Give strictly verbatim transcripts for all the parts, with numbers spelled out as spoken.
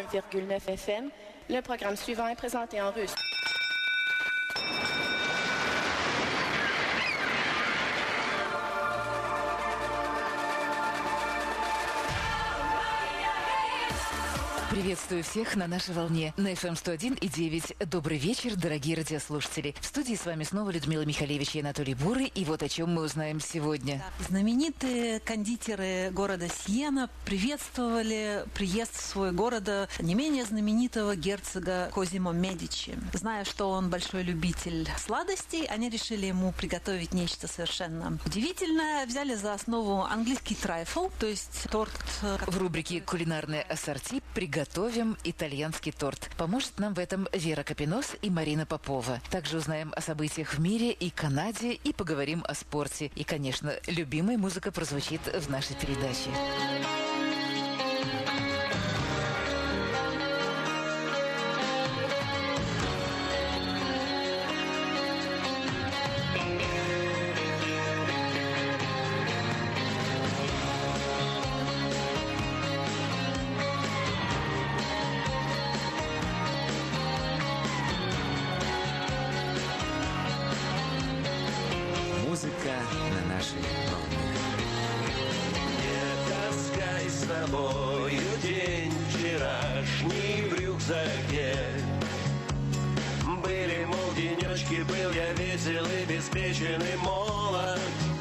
un virgule neuf F M. Le programme suivant est présenté en russe. Приветствую всех на нашей волне на эф эм сто один и девять. Добрый вечер, дорогие радиослушатели. В студии с вами снова Людмила Михалевич и Анатолий Бурый. И вот о чем мы узнаем сегодня. Знаменитые кондитеры города Сиена приветствовали приезд в свой город не менее знаменитого герцога Козимо Медичи. Зная, что он большой любитель сладостей, они решили ему приготовить нечто совершенно удивительное. Взяли за основу английский трайфл, то есть торт. В рубрике «Кулинарное ассорти» приготовим Готовим итальянский торт. Поможет нам в этом Вера Капинос и Марина Попова. Также узнаем о событиях в мире и Канаде и поговорим о спорте. И, конечно, любимая музыка прозвучит в нашей передаче. Музыка на нашей волне. Не таскай с собою день вчерашний в рюкзаке. Были, мол, денечки, был я весел и беспечен и молод.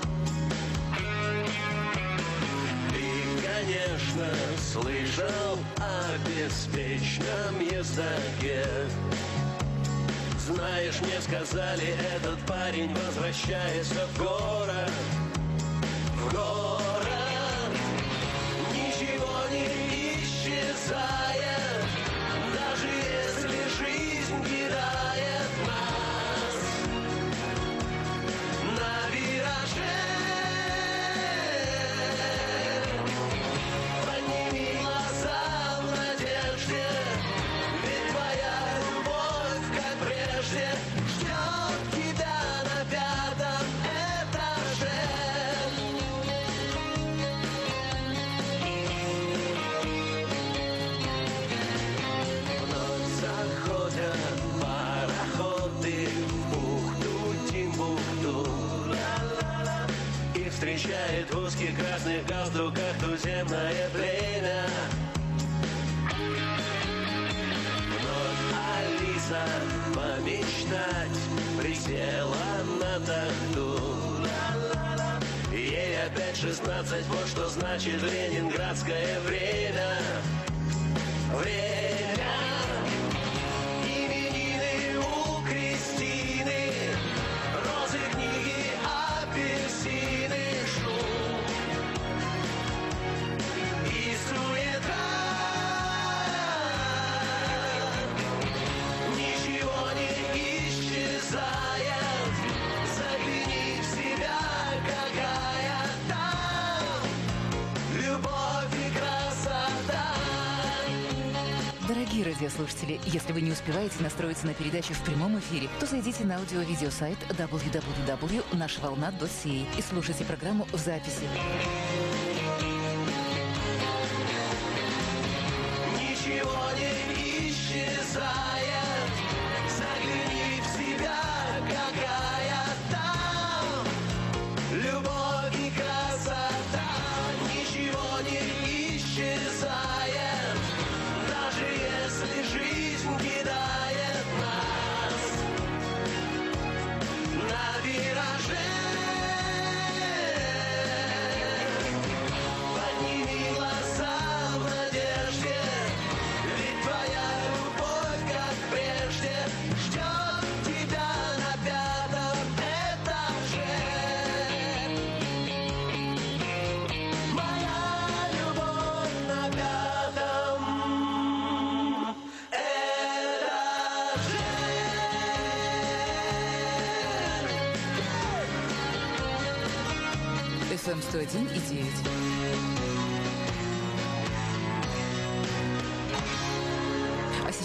И, конечно, слышал о беспечном ездаке. Знаешь, мне сказали, этот парень возвращается в город, в город, ничего не исчезает, даже если жизнь кидает нас на вираже. Подними глаза в надежде, ведь твоя любовь, как прежде, ждет тебя на пятом этаже. Вновь заходят пароходы в бухту Тимбукту, и встречает в узких красных галстуках туземное племя. Алиса помечтать присела на тахту. Ей опять шестнадцать, вот что значит ленинградское время. Время. Именины у Кристины, розы, книги, апельсины, шум и суета. Загляни в себя, какая там любовь и красота. Дорогие радиослушатели, если вы не успеваете настроиться на передачу в прямом эфире, то зайдите на аудио-видеосайт дабл ю дабл ю дабл ю точка наша волна точка си эй и слушайте программу в записи. Ничего не исчезает. Загляни в себя, какая там любовь и красота. Ничего не исчезает, даже если жизнь кидает нас на вираже. Подними глаза в надежде, ведь твоя любовь, как прежде, ждет тебя на пятом этаже. Моя любовь на пятом этаже. эф эм сто один и девять. А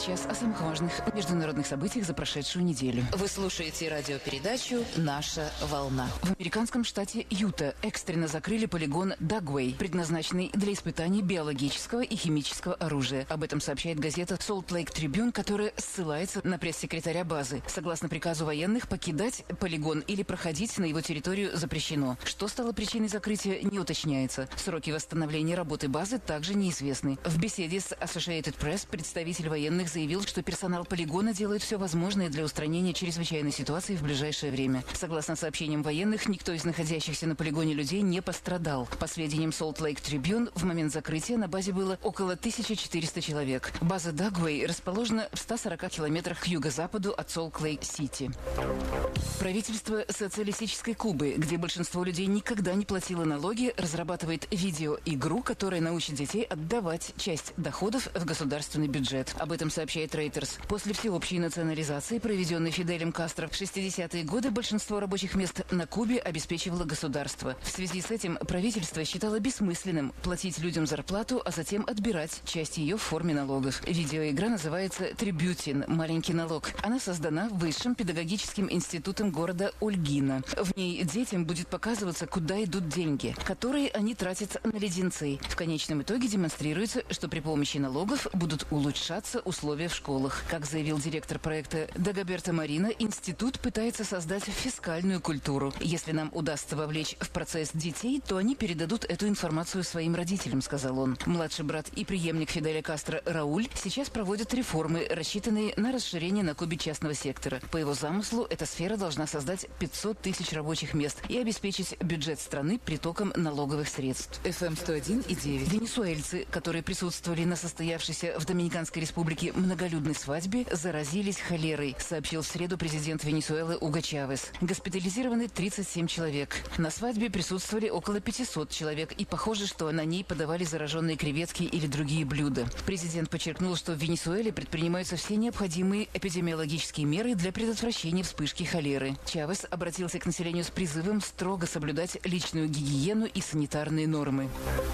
сейчас о самых важных международных событиях за прошедшую неделю. Вы слушаете радиопередачу «Наша волна». В американском штате Юта экстренно закрыли полигон Дагвей, предназначенный для испытаний биологического и химического оружия. Об этом сообщает газета Salt Lake Tribune, которая ссылается на пресс-секретаря базы. Согласно приказу военных, покидать полигон или проходить на его территорию запрещено. Что стало причиной закрытия, не уточняется. Сроки восстановления работы базы также неизвестны. В беседе с Associated Press представитель военных заявил, что персонал полигона делает все возможное для устранения чрезвычайной ситуации в ближайшее время. Согласно сообщениям военных, никто из находящихся на полигоне людей не пострадал. По сведениям Salt Lake Tribune, в момент закрытия на базе было около тысячи четырёхсот человек. База Дагвей расположена в ста сорока километрах к юго-западу от Солт-Лейк-Сити. Правительство социалистической Кубы, где большинство людей никогда не платило налоги, разрабатывает видеоигру, которая научит детей отдавать часть доходов в государственный бюджет. Об этом сообщает Reuters. После всеобщей национализации, проведенной Фиделем Кастро в шестидесятые годы, большинство рабочих мест на Кубе обеспечивало государство. В связи с этим правительство считало бессмысленным платить людям зарплату, а затем отбирать часть ее в форме налогов. Видеоигра называется «Трибютин» – «Маленький налог». Она создана Высшим педагогическим институтом города Ольгина. В ней детям будет показываться, куда идут деньги, которые они тратят на леденцы. В конечном итоге демонстрируется, что при помощи налогов будут улучшаться условия в школах. Как заявил директор проекта Дагоберто Марина, институт пытается создать фискальную культуру. Если нам удастся вовлечь в процесс детей, то они передадут эту информацию своим родителям, сказал он. Младший брат и преемник Фиделя Кастро Рауль сейчас проводят реформы, рассчитанные на расширение на Кубе частного сектора. По его замыслу, эта сфера должна создать пятьсот тысяч рабочих мест и обеспечить бюджет страны притоком налоговых средств. эф эм сто один и девять. Венесуэльцы, которые присутствовали на состоявшейся в Доминиканской республике многолюдной свадьбе, заразились холерой, сообщил в среду президент Венесуэлы Уго Чавес. Госпитализированы тридцать семь человек. На свадьбе присутствовали около пятисот человек, и похоже, что на ней подавали зараженные креветки или другие блюда. Президент подчеркнул, что в Венесуэле предпринимаются все необходимые эпидемиологические меры для предотвращения вспышки холеры. Чавес обратился к населению с призывом строго соблюдать личную гигиену и санитарные нормы.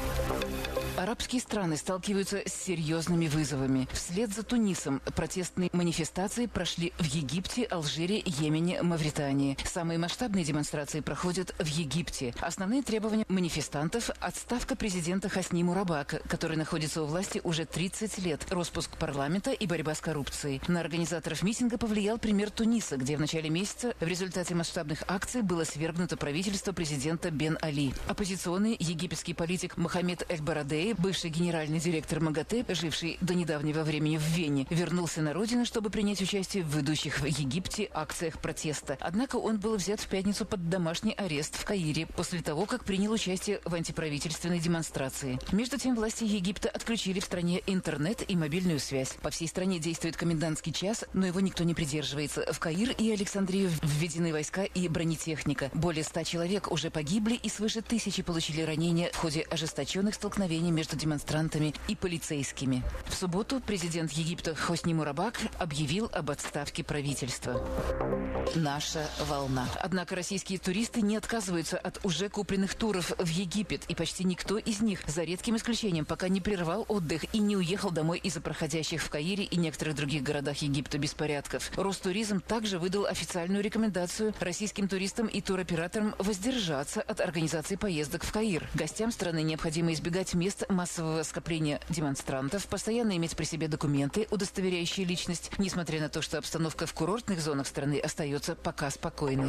Арабские страны сталкиваются с серьезными вызовами. Вслед за Тунисом протестные манифестации прошли в Египте, Алжире, Йемене, Мавритании. Самые масштабные демонстрации проходят в Египте. Основные требования манифестантов – отставка президента Хосни Мубарака, который находится у власти уже тридцать лет, распуск парламента и борьба с коррупцией. На организаторов митинга повлиял пример Туниса, где в начале месяца в результате масштабных акций было свергнуто правительство президента Бен Али. Оппозиционный египетский политик Мохаммед Эль-Барадей, бывший генеральный директор МАГАТЭ, живший до недавнего времени в Вене, вернулся на родину, чтобы принять участие в ведущих в Египте акциях протеста. Однако он был взят в пятницу под домашний арест в Каире после того, как принял участие в антиправительственной демонстрации. Между тем, власти Египта отключили в стране интернет и мобильную связь. По всей стране действует комендантский час, но его никто не придерживается. В Каир и Александрию введены войска и бронетехника. Более ста человек уже погибли и свыше тысячи получили ранения в ходе ожесточенных столкновений между демонстрантами и полицейскими. В субботу президент Египта Хосни Мубарак объявил об отставке правительства. Наша волна. Однако российские туристы не отказываются от уже купленных туров в Египет, и почти никто из них, за редким исключением, пока не прервал отдых и не уехал домой из-за проходящих в Каире и некоторых других городах Египта беспорядков. Ростуризм также выдал официальную рекомендацию российским туристам и туроператорам воздержаться от организации поездок в Каир. Гостям страны необходимо избегать мест массового скопления демонстрантов, постоянно иметь при себе документы, удостоверяющие личность, несмотря на то, что обстановка в курортных зонах страны остается пока спокойной.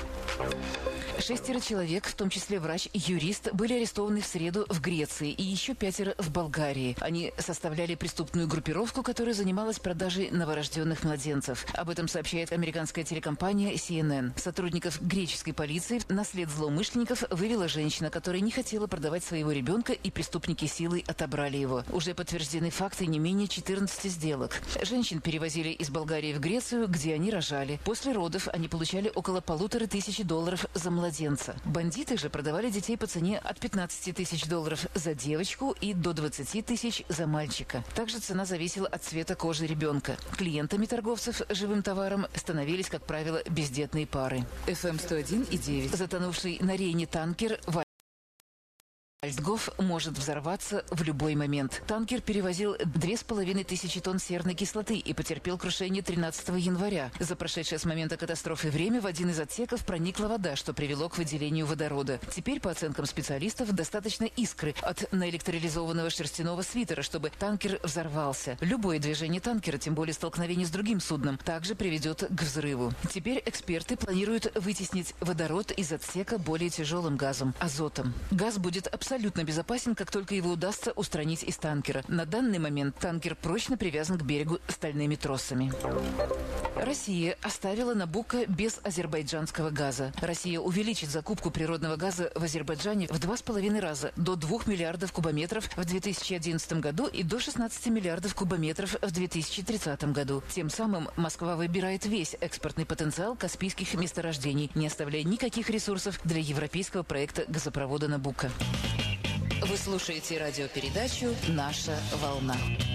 Шестеро человек, в том числе врач и юрист, были арестованы в среду в Греции и еще пятеро в Болгарии. Они составляли преступную группировку, которая занималась продажей новорожденных младенцев. Об этом сообщает американская телекомпания си эн эн. Сотрудников греческой полиции на след злоумышленников вывела женщина, которая не хотела продавать своего ребенка, и преступники силой отобрали его. Уже подтверждены факты не менее четырнадцати сделок. Женщин перевозили из Болгарии в Грецию, где они рожали. После родов они получали около полутора тысячи долларов за младенца. Бандиты же продавали детей по цене от пятнадцати тысяч долларов за девочку и до двадцати тысяч за мальчика. Также цена зависела от цвета кожи ребенка. Клиентами торговцев живым товаром становились, как правило, бездетные пары. эф эм сто один и девять. Затонувший на Рейне танкер Льдгов может взорваться в любой момент. Танкер перевозил две с половиной тысячи тонн серной кислоты и потерпел крушение тринадцатого января. За прошедшее с момента катастрофы время в один из отсеков проникла вода, что привело к выделению водорода. Теперь, по оценкам специалистов, достаточно искры от наэлектролизованного шерстяного свитера, чтобы танкер взорвался. Любое движение танкера, тем более столкновение с другим судном, также приведет к взрыву. Теперь эксперты планируют вытеснить водород из отсека более тяжелым газом – азотом. Газ будет абсолютно абсолютно безопасен, как только его удастся устранить из танкера. На данный момент танкер прочно привязан к берегу стальными тросами. Россия оставила Набуко без азербайджанского газа. Россия увеличит закупку природного газа в Азербайджане в два с половиной раза, до двух миллиардов кубометров в две тысячи одиннадцатом году и до шестнадцати миллиардов кубометров в две тысячи тридцатом году. Тем самым Москва выбирает весь экспортный потенциал каспийских месторождений, не оставляя никаких ресурсов для европейского проекта газопровода Набуко. Вы слушаете радиопередачу «Наша волна».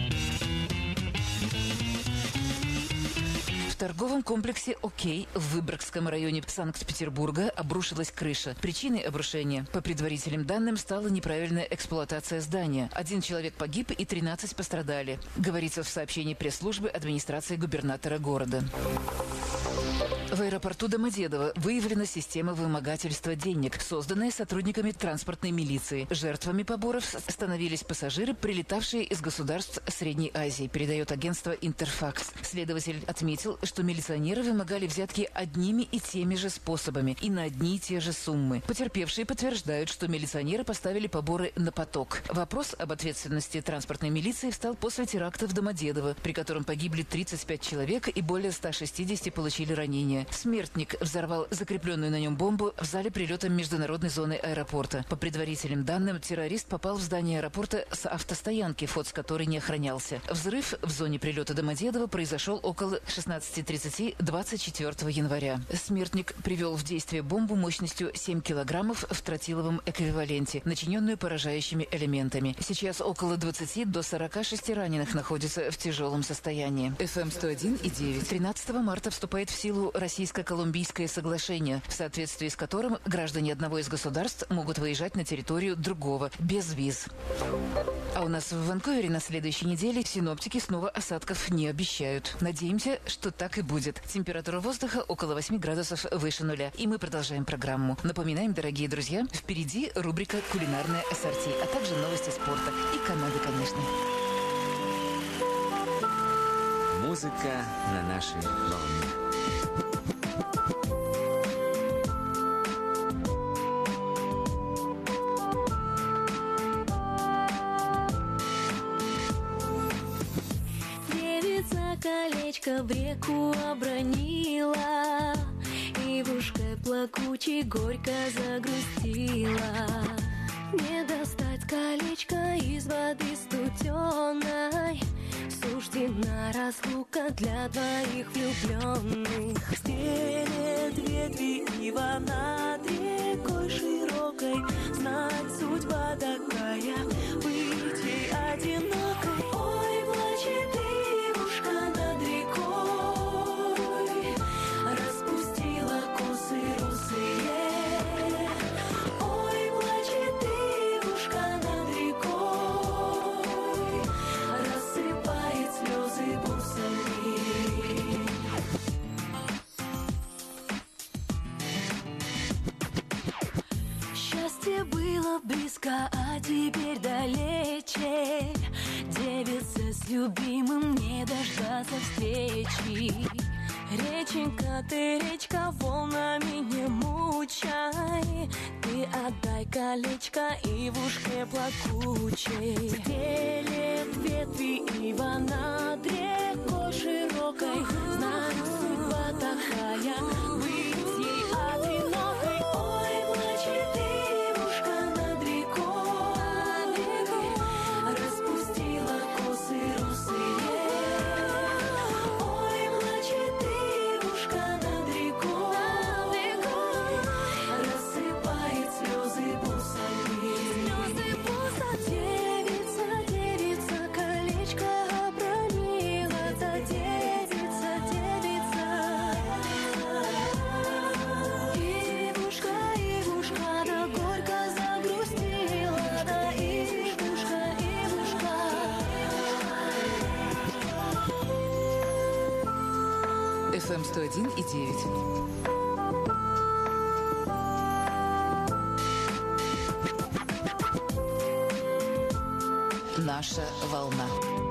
В торговом комплексе «Окей» в Выборгском районе Санкт-Петербурга обрушилась крыша. Причиной обрушения, по предварительным данным, стала неправильная эксплуатация здания. Один человек погиб и тринадцать пострадали, говорится в сообщении пресс-службы администрации губернатора города. В аэропорту Домодедово выявлена система вымогательства денег, созданная сотрудниками транспортной милиции. Жертвами поборов становились пассажиры, прилетавшие из государств Средней Азии, передает агентство «Интерфакс». Следователь отметил, что милиционеры вымогали взятки одними и теми же способами и на одни и те же суммы. Потерпевшие подтверждают, что милиционеры поставили поборы на поток. Вопрос об ответственности транспортной милиции встал после теракта в Домодедово, при котором погибли тридцать пять человек и более ста шестидесяти получили ранения. Смертник взорвал закрепленную на нем бомбу в зале прилета международной зоны аэропорта. По предварительным данным, террорист попал в здание аэропорта с автостоянки, вход с которой не охранялся. Взрыв в зоне прилета Домодедово произошел около шестнадцати тридцати двадцать четвёртого января. Смертник привел в действие бомбу мощностью семь килограммов в тротиловом эквиваленте, начиненную поражающими элементами. Сейчас около двадцати до сорока шести раненых находятся в тяжелом состоянии. эф эм сто один и девять. тринадцатого марта вступает в силу Российско-колумбийское соглашение, в соответствии с которым граждане одного из государств могут выезжать на территорию другого без виз. А у нас в Ванкувере на следующей неделе синоптики снова осадков не обещают. Надеемся, что так и будет. Температура воздуха около восьми градусов выше нуля. И мы продолжаем программу. Напоминаем, дорогие друзья, впереди рубрика «Кулинарное ассорти», а также новости спорта и Канады, конечно. Музыка на нашей волне. Колечко в реку обронила, и в ушке плакучей горько загрустила. Не достать колечко из воды студеной, суждена разлука для двоих влюбленных. Стелет ветви ива над рекой широкой, знать судьба такая, быть ей одинокой. Ой, плачет ивушка над рекой, распустила косы русые. Ой, плачет ивушка над рекой, рассыпает слезы бусами. Счастье было близко, а теперь далече. Девица с любимым не дождаться встречи. Реченька ты, речка, волнами не мучай. Ты отдай колечко и в ушке плакучей. Стелет ветви ива над рекой широкой, знать судьба такая, быть ей одинокой. Ой, плачет ивушка над рекой, распустила косы русые. Ой, плачет ивушка над рекой, рассыпает слезы бусами. Слезы бусами. Девица, девица, колечко обронила, эф эм сто один и девять. Наша волна.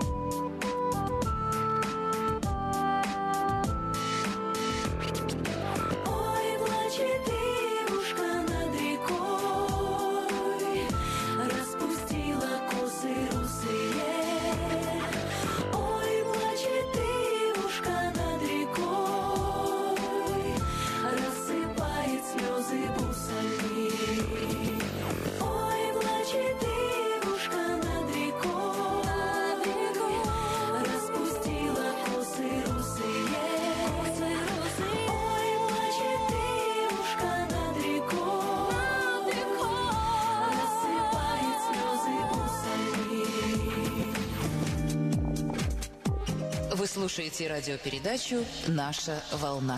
Ой, плачет девушка над рекой, распустила косы русые. Ой, плачет девушка над рекой, рассыпает слезы бусами. Ой, плачет девушка над рекой, распустила косы русые. Ой, плачет девушка над рекой, рассыпает слезы бусами. Вы слушаете радиопередачу «Наша волна».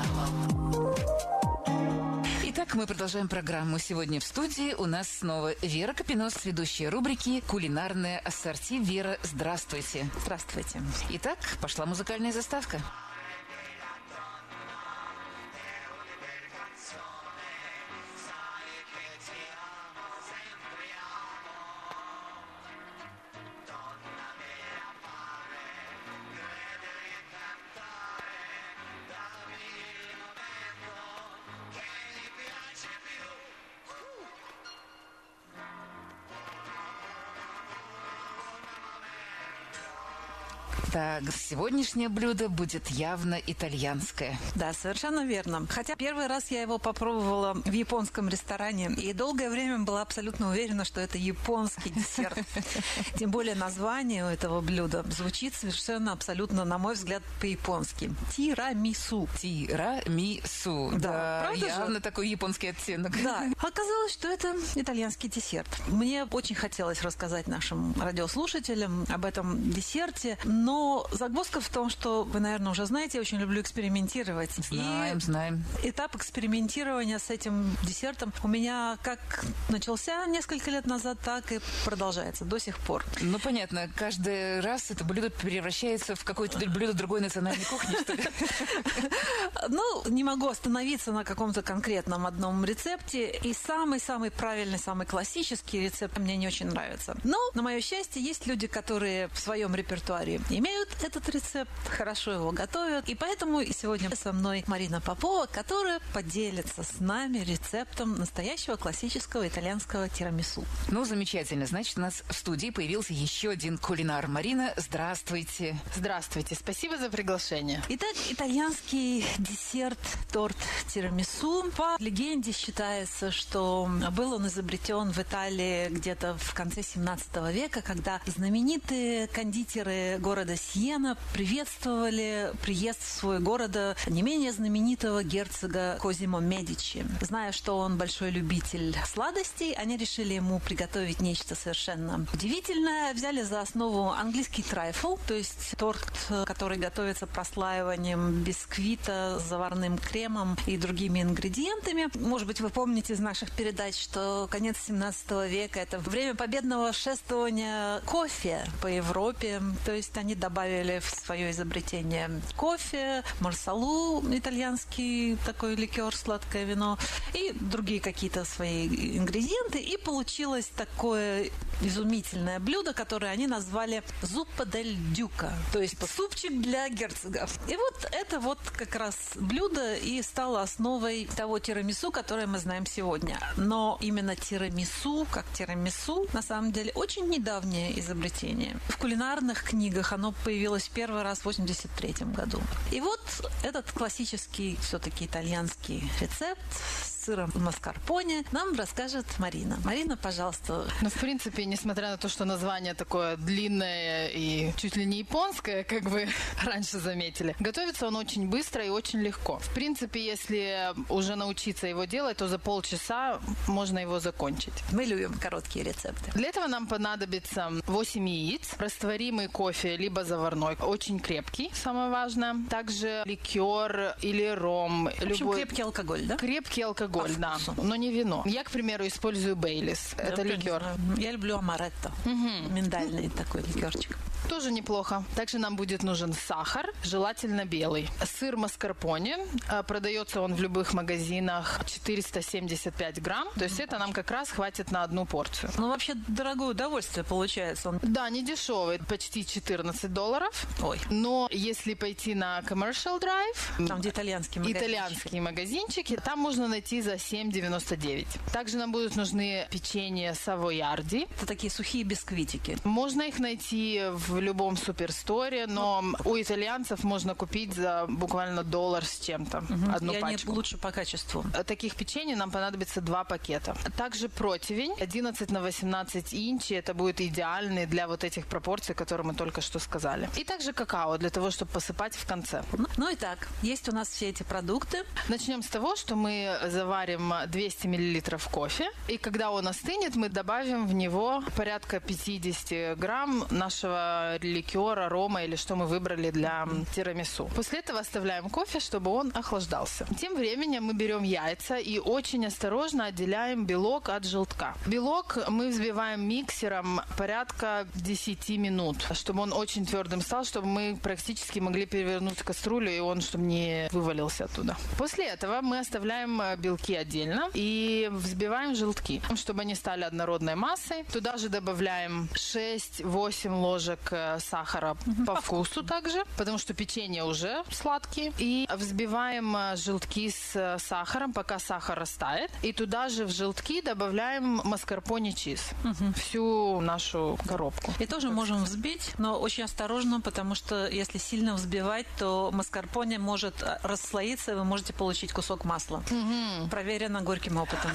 Итак, мы продолжаем программу. Сегодня в студии у нас снова Вера Копинос, ведущая рубрики «Кулинарное ассорти». Вера, здравствуйте. Здравствуйте. Итак, пошла музыкальная заставка. Так, сегодняшнее блюдо будет явно итальянское. Да, совершенно верно. Хотя первый раз я его попробовала в японском ресторане и долгое время была абсолютно уверена, что это японский десерт. Тем более название у этого блюда звучит совершенно абсолютно, на мой взгляд, по-японски. Тирамису. Тирамису. Да, Да, правда явно же? такой японский оттенок. Да, оказалось, что это итальянский десерт. Мне очень хотелось рассказать нашим радиослушателям об этом десерте, но загвоздка в том, что вы, наверное, уже знаете, я очень люблю экспериментировать. Знаем, И знаем. этап экспериментирования с этим десертом у меня как начался несколько лет назад, так и продолжается до сих пор. Ну, понятно, каждый раз это блюдо превращается в какое-то блюдо другой национальной кухни, что ли? Ну, не могу остановиться на каком-то конкретном одном рецепте. И самый-самый правильный, самый классический рецепт мне не очень нравится. Но, на мое счастье, есть люди, которые в своем репертуаре имеют этот рецепт, хорошо его готовят. И поэтому сегодня со мной Марина Попова, которая поделится с нами рецептом настоящего классического итальянского тирамису. Ну, замечательно. Значит, у нас в студии появился еще один кулинар. Марина, здравствуйте. Здравствуйте, спасибо за приглашение. Итак, итальянский десерт, торт тирамису. По легенде считается, что был он изобретен в Италии где-то в конце семнадцатого века, когда знаменитые кондитеры города Сиена приветствовали приезд в свой город не менее знаменитого герцога Козимо Медичи. Зная, что он большой любитель сладостей, они решили ему приготовить нечто совершенно удивительное. Взяли за основу английский трайфл, то есть торт, который готовится прослаиванием бисквита с заварным кремом и другими ингредиентами. Может быть, вы помните из наших передач, что конец семнадцатого века – это время победного шествования кофе по Европе. То есть они добавили в свое изобретение кофе, марсалу, итальянский такой ликер, сладкое вино, и другие какие-то свои ингредиенты. И получилось такое изумительное блюдо, которое они назвали «зуппа дель дюка», то есть супчик для герцога. И вот это вот как раз блюдо и стало основой того тирамису, которое мы знаем сегодня. Но именно тирамису, как тирамису, на самом деле очень недавнее изобретение. В кулинарных книгах оно появилось первый раз в восемьдесят третьем году. И вот этот классический все-таки итальянский рецепт с сыром маскарпоне нам расскажет Марина. Марина, пожалуйста. Ну, в принципе, несмотря на то, что название такое длинное и чуть ли не японское, как вы раньше заметили, готовится он очень быстро и очень легко. В принципе, если уже научиться его делать, то за полчаса можно его закончить. Мы любим короткие рецепты. Для этого нам понадобится восемь яиц, растворимый кофе, либо заварной, очень крепкий, самое важное. Также ликер или ром. В общем, любой... крепкий алкоголь, да? Крепкий алкоголь, По да, вкусу. но не вино. Я, к примеру, использую Бейлис. Это Я ликер. не знаю. Я люблю амаретто. Миндальный такой ликерчик. Тоже неплохо. Также нам будет нужен сахар, желательно белый. Сыр маскарпоне. Продается он в любых магазинах, четыреста семьдесят пять грамм. То есть это нам как раз хватит на одну порцию. Ну, вообще, дорогое удовольствие получается. Он... Да, не дешевый. Почти четырнадцать долларов. Ой. Но если пойти на Commercial Drive... Там, где итальянские магазинчики. Итальянские магазинчики. Там можно найти за семь девяносто девять. Также нам будут нужны печенье савоярди. Это такие сухие бисквитики. Можно их найти в любом суперсторе, но у итальянцев можно купить за буквально доллар с чем-то. Угу. Одну И пачку. они лучше по качеству. Таких печенье нам понадобится два пакета. Также противень одиннадцать на восемнадцать инчей. Это будет идеальный для вот этих пропорций, которые мы только что сказали. И также какао для того, чтобы посыпать в конце. Ну, ну и так, есть у нас все эти продукты. Начнем с того, что мы заварим двести миллилитров кофе. И когда он остынет, мы добавим в него порядка пятьдесят грамм нашего ликера, рома или что мы выбрали для тирамису. После этого оставляем кофе, чтобы он охлаждался. Тем временем мы берем яйца и очень осторожно отделяем белок от желтка. Белок мы взбиваем миксером порядка десять минут, чтобы он очень твердым стал, чтобы мы практически могли перевернуть кастрюлю, и он чтобы не вывалился оттуда. После этого мы оставляем белки отдельно и взбиваем желтки, чтобы они стали однородной массой. Туда же добавляем шесть-восемь ложек сахара mm-hmm. по вкусу также, потому что печенье уже сладкие. И взбиваем желтки с сахаром, пока сахар растает. И туда же в желтки добавляем маскарпоне чиз. Mm-hmm. Всю нашу коробку. И тоже можем взбить, но очень осторожно, потому что если сильно взбивать, то маскарпоне может расслоиться, и вы можете получить кусок масла. Mm-hmm. Проверено горьким опытом.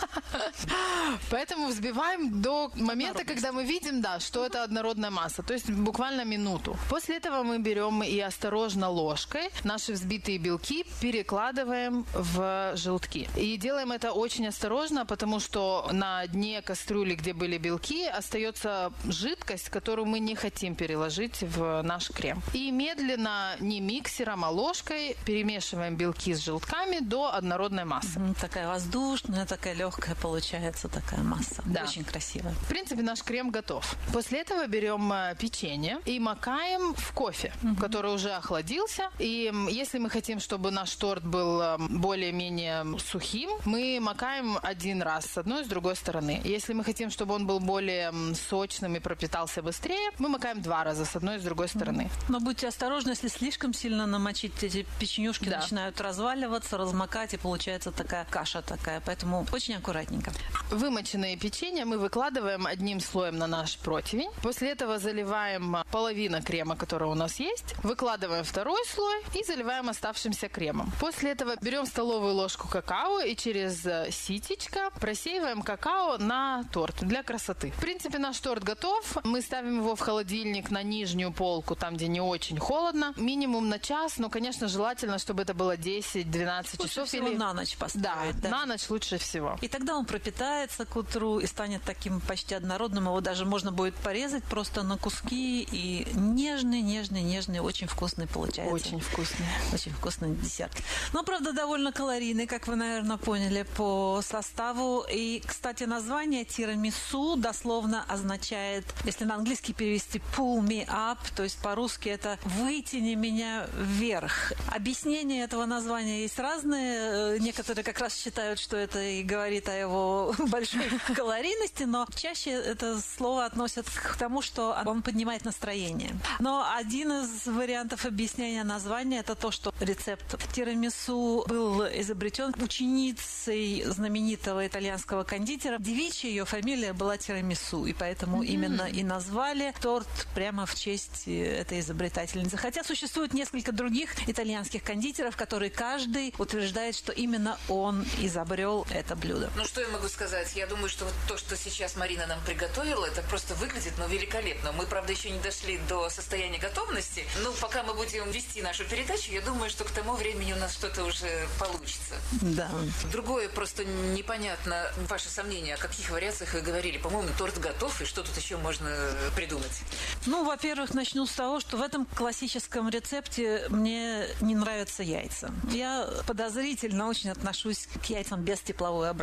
Поэтому взбиваем до момента, когда мы видим, да, что это однородная масса. То есть буквально минуту. После этого мы берем и осторожно ложкой наши взбитые белки перекладываем в желтки. И делаем это очень осторожно, потому что на дне кастрюли, где были белки, остается жидкость, которую мы не хотим переложить в наш крем. И медленно, не миксером, а ложкой перемешиваем белки с желтками до однородной массы. Mm, такая воздушная, такая легкая получается такая масса. Да. Очень красивая. В принципе, наш крем готов. После этого берем печенье и макаем в кофе, mm-hmm. который уже охладился. И если мы хотим, чтобы наш торт был более-менее сухим, мы макаем один раз с одной и с другой стороны. Если мы хотим, чтобы он был более сочным и пропитался быстрее, мы макаем два раза с одной и с другой стороны. Но будьте осторожны, если слишком сильно намочить, эти печенюшки да. начинают разваливаться, размокать, и получается такая каша такая. Поэтому очень аккуратненько. Вымоченные печенья мы выкладываем одним слоем на наш противень. После этого заливаем половину крема, который у нас есть. Выкладываем второй слой и заливаем оставшимся кремом. После этого берем столовую ложку какао и через ситечко просеиваем какао на торт для красоты. В принципе, наш торт готов. Мы ставим его в холодильник на нижнюю полку, там, где не очень холодно. Минимум на час, но, конечно, желательно, чтобы это было десять-двенадцать лучше часов. Всего или на ночь поставить. Да, да, на ночь лучше всего. И тогда он пропитается к утру и станет таким почти однородным. Его даже можно будет порезать просто на куски. И нежный, нежный, нежный, очень вкусный получается. Очень вкусный. Очень вкусный десерт. Но, правда, довольно калорийный, как вы, наверное, поняли по составу. И, кстати, название тирамису дословно означает, если на английский перевести pull me up, то есть по-русски это вытяни меня вверх. Объяснения этого названия есть разные. Некоторые как раз считают, что это и говорит о его большой калорийности, но чаще это слово относят к тому, что он поднимает настроение. Но один из вариантов объяснения названия это то, что рецепт тирамису был изобретен ученицей знаменитого итальянского кондитера. Девичья ее фамилия была Тирамису, и поэтому mm-hmm. именно и назвали торт прямо в честь этой изобретательницы. Хотя существует несколько других итальянских кондитеров, которые каждый утверждает, что именно он изобрел это блюдо. Ну, что я могу сказать? Я думаю, что вот то, что сейчас Марина нам приготовила, это просто выглядит, ну, великолепно. Мы, правда, еще не дошли до состояния готовности. Но пока мы будем вести нашу передачу, я думаю, что к тому времени у нас что-то уже получится. Да. Другое просто непонятно. Ваши сомнения, о каких вариациях вы говорили? По-моему, торт готов, и что тут еще можно придумать? Ну, во-первых, начну с того, что в этом классическом рецепте мне не нравятся яйца. Я подозрительно очень отношусь к яйцам без тепловой обработки.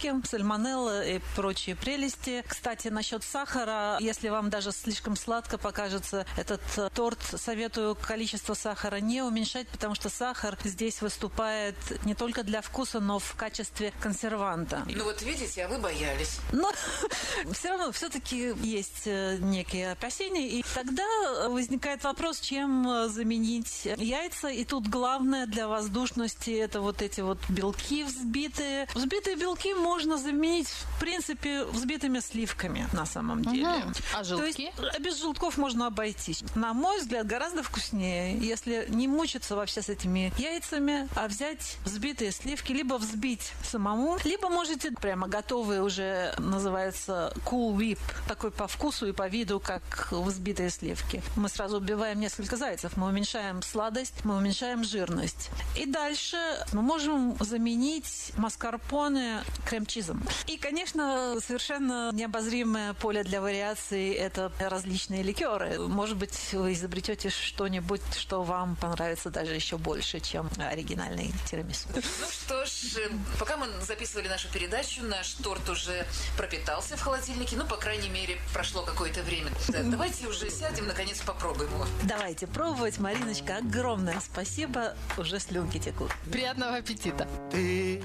сливки, сальмонелла и прочие прелести. Кстати, насчет сахара, если вам даже слишком сладко покажется этот торт, советую количество сахара не уменьшать, потому что сахар здесь выступает не только для вкуса, но в качестве консерванта. Ну вот видите, а вы боялись. Но все равно все-таки есть некие опасения, и тогда возникает вопрос, чем заменить яйца. И тут главное для воздушности это вот эти вот белки взбитые. Взбитые белки можно заменить, в принципе, взбитыми сливками на самом деле. Угу. А желтки? То есть без желтков можно обойтись. На мой взгляд, гораздо вкуснее, если не мучиться вообще с этими яйцами, а взять взбитые сливки, либо взбить самому, либо можете прямо готовые уже, называется Cool Whip, такой по вкусу и по виду, как взбитые сливки. Мы сразу убиваем несколько зайцев, мы уменьшаем сладость, мы уменьшаем жирность. И дальше мы можем заменить маскарпоне крем-чизом. И, конечно, совершенно необозримое поле для вариаций – это различные ликеры. Может быть, вы изобретете что-нибудь, что вам понравится даже еще больше, чем оригинальный тирамису. Ну что ж, пока мы записывали нашу передачу, наш торт уже пропитался в холодильнике. Ну, по крайней мере, прошло какое-то время. Да, давайте уже сядем, наконец, попробуем его. Давайте пробовать. Мариночка, огромное спасибо. Уже слюнки текут. Приятного аппетита. Ты,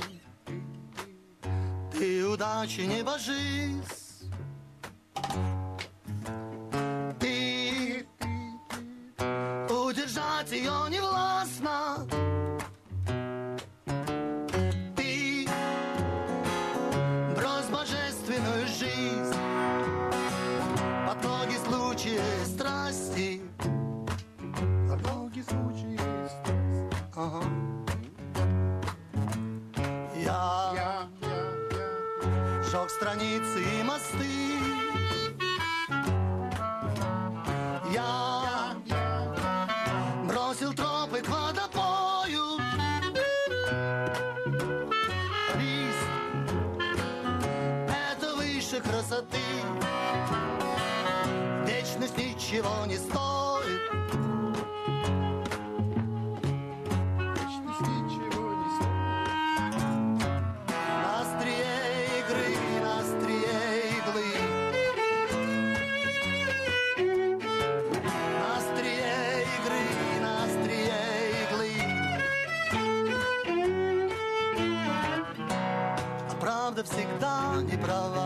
ты удачи не божись. Ты, удержать ее не властно. Ты, брось божественную жизнь под ноги случая страсти. Под ноги случая страсти. Ага. Я, я, я, я жег страницы и мосты. Я, я, я бросил тропы к водопою. Лист — это выше красоты. Вечность ничего не стоит. Вечность ничего не стоит. На острие игры, на острие иглы. На острие игры, на острие иглы. А правда всегда не права.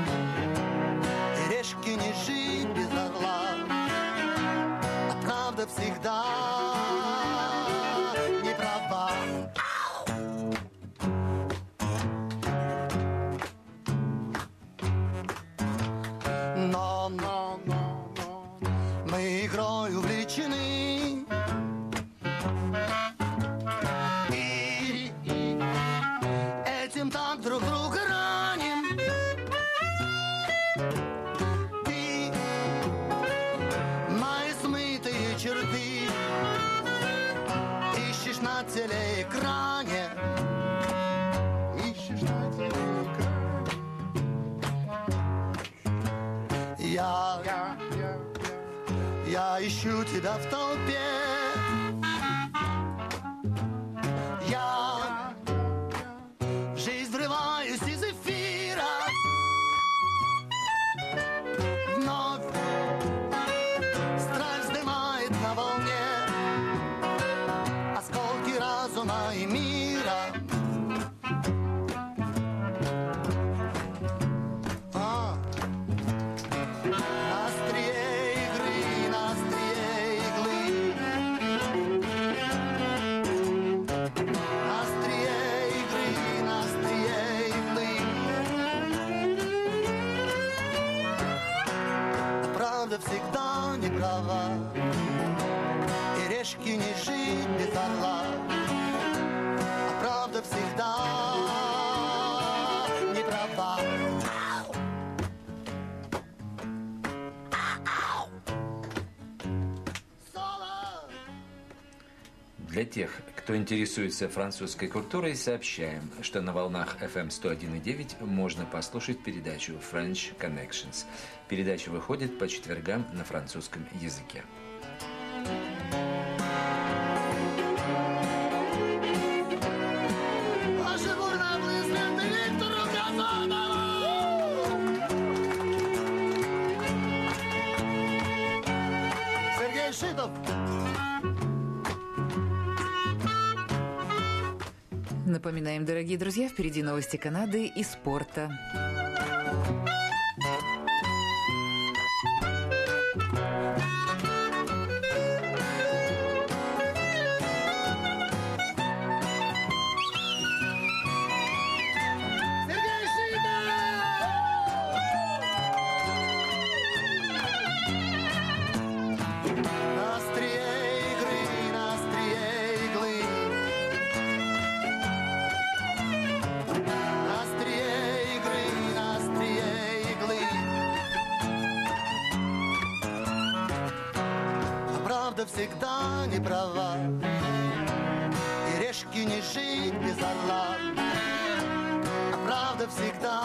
И решки не жить без орла. А правда всегда не права. Но, но, но, но мы игрой увлечены. И, и этим так друг друга раним. Ты, мои смытые черты, ищешь на телеэкране. Ищешь на телеэкране. Я, я, я, я, я ищу тебя в толпе. Я в жизнь врываюсь из эфира. Вновь страсть вздымает на волне осколки разума и мира. А. На острие игры, на острие иглы. На острие игры, на острие иглы. А правда всегда не права. И решки не жить без орла. А правда всегда не права. Для тех, кто интересуется французской культурой, сообщаем, что на волнах эф эм сто один и девять можно послушать передачу French Connections. Передача выходит по четвергам на французском языке. А живу на близком Виктору Газа. народов. Напоминаем, дорогие друзья, впереди новости Канады и спорта. Всегда не права, и решки не жить без орла, а правда всегда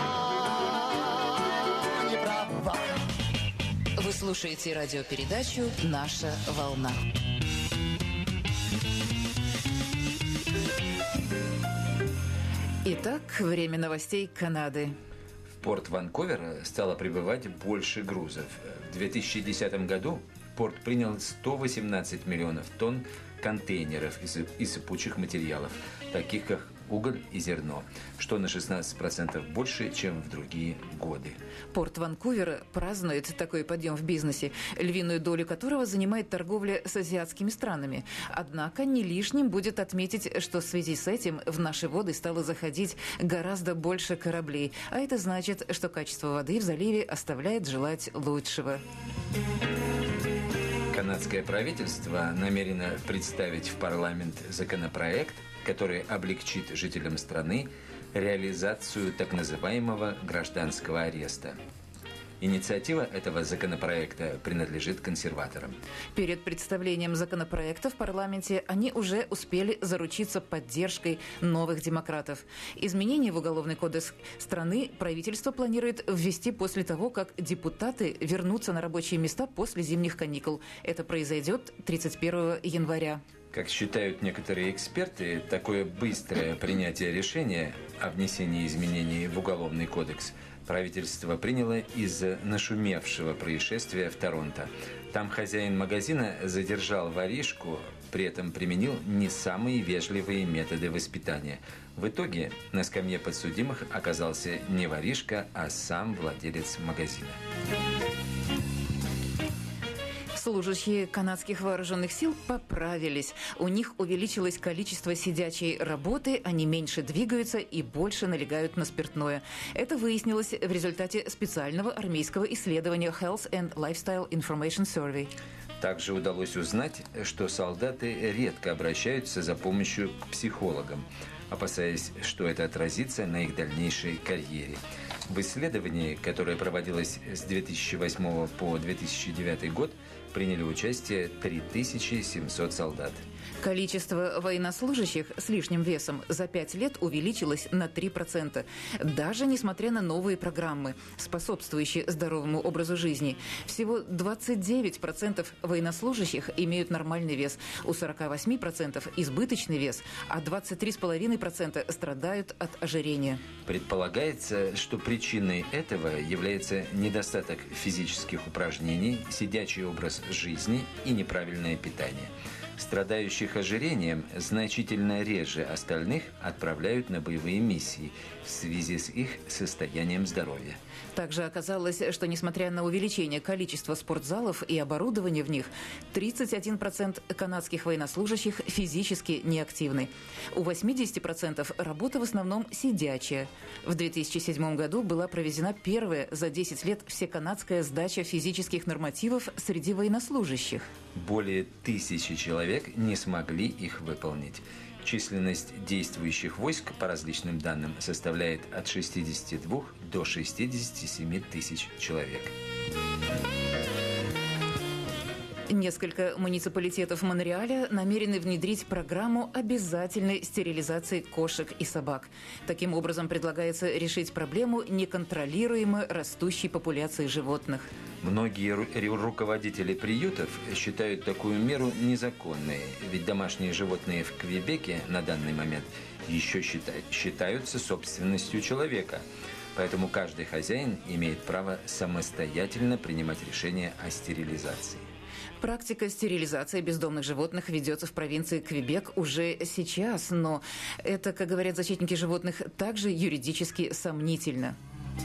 не права. Вы слушаете радиопередачу «Наша волна». Итак, время новостей Канады. В порт Ванкувера стало прибывать больше грузов. В две тысячи десятом году порт принял сто восемнадцать миллионов тонн контейнеров из, из сыпучих материалов, таких как уголь и зерно, что на шестнадцать процентов больше, чем в другие годы. Порт Ванкувера празднует такой подъем в бизнесе, львиную долю которого занимает торговля с азиатскими странами. Однако не лишним будет отметить, что в связи с этим в наши воды стало заходить гораздо больше кораблей, а это значит, что качество воды в заливе оставляет желать лучшего. Канадское правительство намерено представить в парламент законопроект, который облегчит жителям страны реализацию так называемого гражданского ареста. Инициатива этого законопроекта принадлежит консерваторам. Перед представлением законопроекта в парламенте они уже успели заручиться поддержкой новых демократов. Изменения в Уголовный кодекс страны правительство планирует ввести после того, как депутаты вернутся на рабочие места после зимних каникул. Это произойдет тридцать первого января. Как считают некоторые эксперты, такое быстрое принятие решения о внесении изменений в Уголовный кодекс правительство приняло из-за нашумевшего происшествия в Торонто. Там хозяин магазина задержал воришку, при этом применил не самые вежливые методы воспитания. В итоге на скамье подсудимых оказался не воришка, а сам владелец магазина. Служащие канадских вооруженных сил поправились. У них увеличилось количество сидячей работы, они меньше двигаются и больше налегают на спиртное. Это выяснилось в результате специального армейского исследования Health and Lifestyle Information Survey. Также удалось узнать, что солдаты редко обращаются за помощью к психологам, опасаясь, что это отразится на их дальнейшей карьере. В исследовании, которое проводилось с две тысячи восьмого по две тысячи девятый год, приняли участие три тысячи семьсот солдат. Количество военнослужащих с лишним весом за пять лет увеличилось на три процента. Даже несмотря на новые программы, способствующие здоровому образу жизни. Всего двадцать девять процентов военнослужащих имеют нормальный вес, у сорок восемь процентов избыточный вес, а двадцать три целых пять десятых процента страдают от ожирения. Предполагается, что причиной этого является недостаток физических упражнений, сидячий образ жизни и неправильное питание. Страдающих ожирением значительно реже остальных отправляют на боевые миссии в связи с их состоянием здоровья. Также оказалось, что несмотря на увеличение количества спортзалов и оборудования в них, тридцать один процент канадских военнослужащих физически неактивны. У восемьдесят процентов работа в основном сидячая. В две тысячи седьмом году была проведена первая за десять лет всеканадская сдача физических нормативов среди военнослужащих. Более тысячи человек не смогли их выполнить. Численность действующих войск, по различным данным, составляет от шестидесяти двух до шестидесяти семи тысяч человек. Несколько муниципалитетов Монреаля намерены внедрить программу обязательной стерилизации кошек и собак. Таким образом, предлагается решить проблему неконтролируемо растущей популяции животных. Многие ру- руководители приютов считают такую меру незаконной, ведь домашние животные в Квебеке на данный момент еще считай, считаются собственностью человека. Поэтому каждый хозяин имеет право самостоятельно принимать решение о стерилизации. Практика стерилизации бездомных животных ведется в провинции Квебек уже сейчас, но это, как говорят защитники животных, также юридически сомнительно.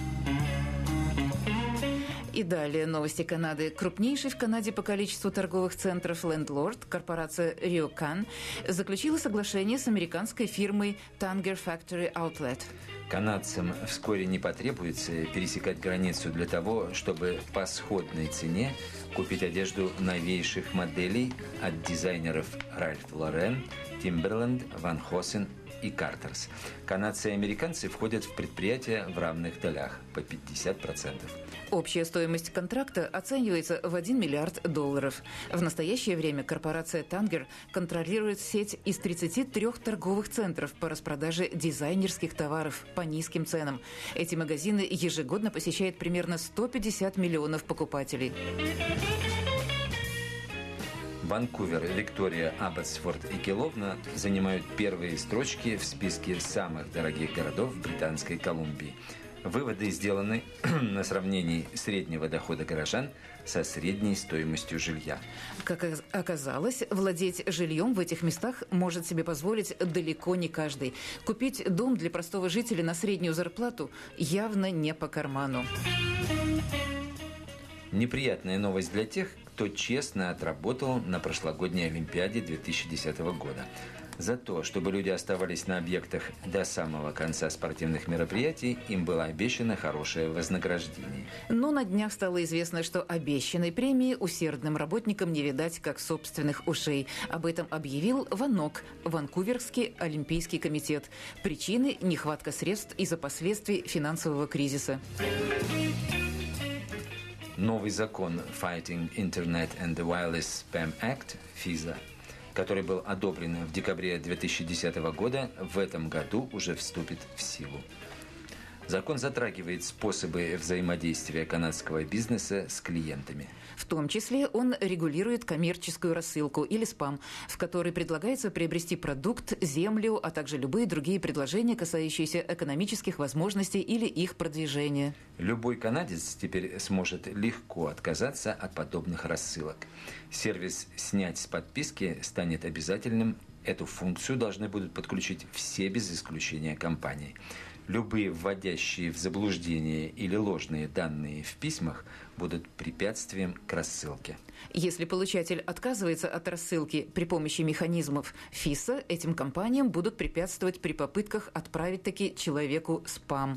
И далее новости Канады. Крупнейший в Канаде по количеству торговых центров лендлорд, корпорация Ryokan, заключила соглашение с американской фирмой Tanger Factory Outlet. Канадцам вскоре не потребуется пересекать границу для того, чтобы по сходной цене купить одежду новейших моделей от дизайнеров Ralph Lauren, Timberland, Van Hosen и Carter's. Канадцы и американцы входят в предприятие в равных долях по пятьдесят процентов. Общая стоимость контракта оценивается в один миллиард долларов. В настоящее время корпорация Tanger контролирует сеть из тридцати трёх торговых центров по распродаже дизайнерских товаров по низким ценам. Эти магазины ежегодно посещает примерно сто пятьдесят миллионов покупателей. Ванкувер, Виктория, Абботсфорд и Келовна занимают первые строчки в списке самых дорогих городов Британской Колумбии. Выводы сделаны на сравнении среднего дохода горожан со средней стоимостью жилья. Как оказалось, владеть жильем в этих местах может себе позволить далеко не каждый. Купить дом для простого жителя на среднюю зарплату явно не по карману. Неприятная новость для тех, кто честно отработал на прошлогодней Олимпиаде две тысячи десятого года. За то, чтобы люди оставались на объектах до самого конца спортивных мероприятий, им было обещано хорошее вознаграждение. Но на днях стало известно, что обещанной премии усердным работникам не видать как собственных ушей. Об этом объявил ВАНОК, Ванкуверский олимпийский комитет. Причины – нехватка средств из-за последствий финансового кризиса. Новый закон Fighting Internet and the Wireless Spam Act, физа, который был одобрен в декабре две тысячи десятого года, в этом году уже вступит в силу. Закон затрагивает способы взаимодействия канадского бизнеса с клиентами. В том числе он регулирует коммерческую рассылку или спам, в которой предлагается приобрести продукт, землю, а также любые другие предложения, касающиеся экономических возможностей или их продвижения. Любой канадец теперь сможет легко отказаться от подобных рассылок. Сервис «Снять с подписки» станет обязательным. Эту функцию должны будут подключить все без исключения компании. Любые вводящие в заблуждение или ложные данные в письмах будут препятствием к рассылке. Если получатель отказывается от рассылки при помощи механизмов фиса, этим компаниям будут препятствовать при попытках отправить таки человеку спам.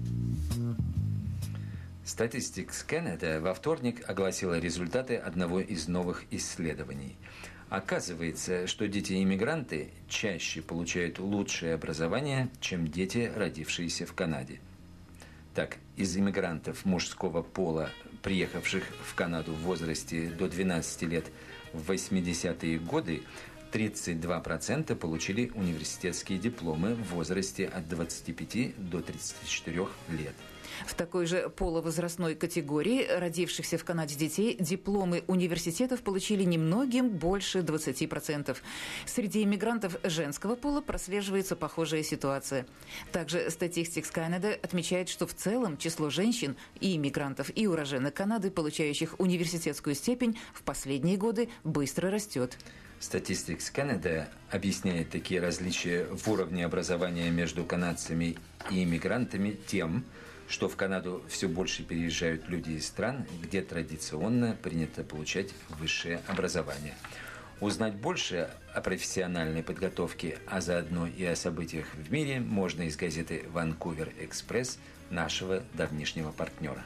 Statistics Canada во вторник огласила результаты одного из новых исследований. Оказывается, что дети-иммигранты чаще получают лучшее образование, чем дети, родившиеся в Канаде. Так, из иммигрантов мужского пола, приехавших в Канаду в возрасте до двенадцати лет в восьмидесятые годы, тридцать два процента получили университетские дипломы в возрасте от двадцати пяти до тридцати четырёх лет. В такой же полувозрастной категории родившихся в Канаде детей дипломы университетов получили немногим больше двадцати процентов. Среди иммигрантов женского пола прослеживается похожая ситуация. Также Statistics Canada отмечает, что в целом число женщин и иммигрантов, и уроженок Канады, получающих университетскую степень, в последние годы быстро растет. Statistics Canada объясняет такие различия в уровне образования между канадцами и иммигрантами тем, что в Канаду все больше переезжают люди из стран, где традиционно принято получать высшее образование. Узнать больше о профессиональной подготовке, а заодно и о событиях в мире можно из газеты «Ванкувер Экспресс», нашего давнишнего партнера.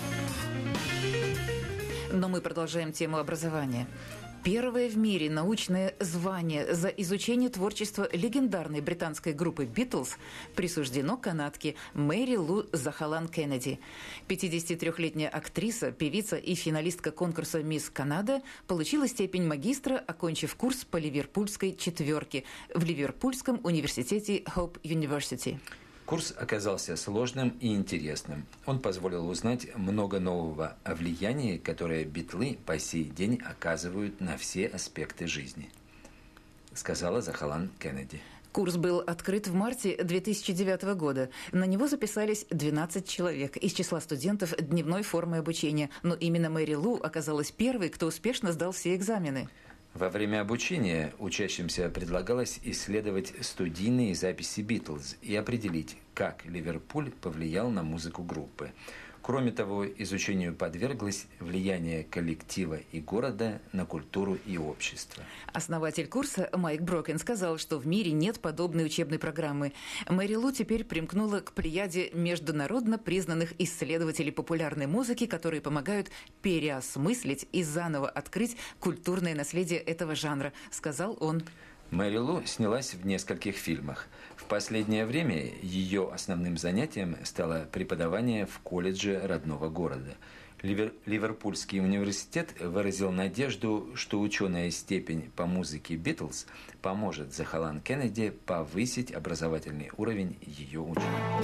Но мы продолжаем тему образования. Первое в мире научное звание за изучение творчества легендарной британской группы «Битлз» присуждено канадке Мэри Лу Захалан Кеннеди. пятидесятитрёхлетняя актриса, певица и финалистка конкурса «Мисс Канада» получила степень магистра, окончив курс по ливерпульской четверке в Ливерпульском университете Hope University. Курс оказался сложным и интересным. Он позволил узнать много нового о влиянии, которое битлы по сей день оказывают на все аспекты жизни, сказала Захалан Кеннеди. Курс был открыт в марте две тысячи девятого года. На него записались двенадцать человек из числа студентов дневной формы обучения. Но именно Мэри Лу оказалась первой, кто успешно сдал все экзамены. Во время обучения учащимся предлагалось исследовать студийные записи «Битлз» и определить, как Ливерпуль повлиял на музыку группы. Кроме того, изучению подверглось влияние коллектива и города на культуру и общество. Основатель курса Майк Брокен сказал, что в мире нет подобной учебной программы. Мэри Лу теперь примкнула к плеяде международно признанных исследователей популярной музыки, которые помогают переосмыслить и заново открыть культурное наследие этого жанра, сказал он. Мэри Лу снялась в нескольких фильмах. В последнее время ее основным занятием стало преподавание в колледже родного города. Ливер... Ливерпульский университет выразил надежду, что ученая степень по музыке «Битлз» поможет Зохалан Кеннеди повысить образовательный уровень ее учеников.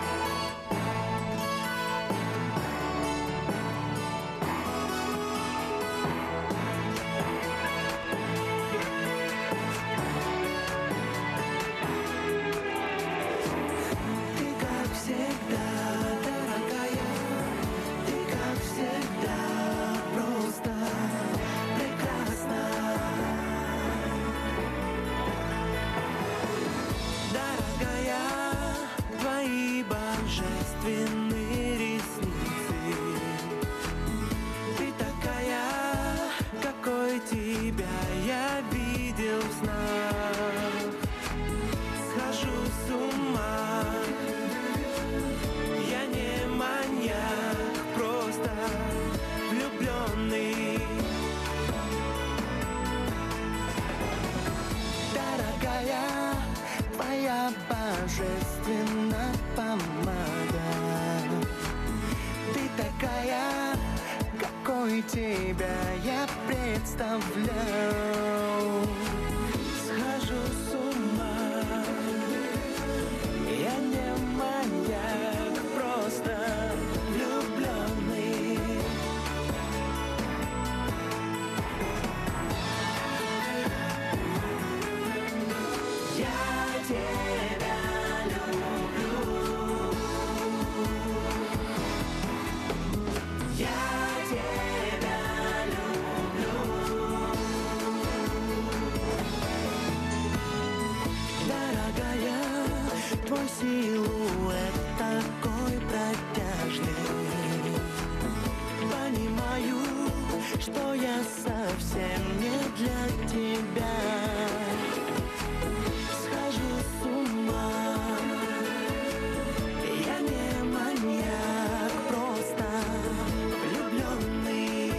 Божественно помада. Ты такая, какой тебя я представлял. Схожу с ума. Я не маньяк, просто влюбленный. Я тебя люблю. Я тебя люблю. Дорогая, твой силуэт такой протяжный. Понимаю, что я совсем не для тебя. Схожу с ума. Я не маньяк, просто влюбленный.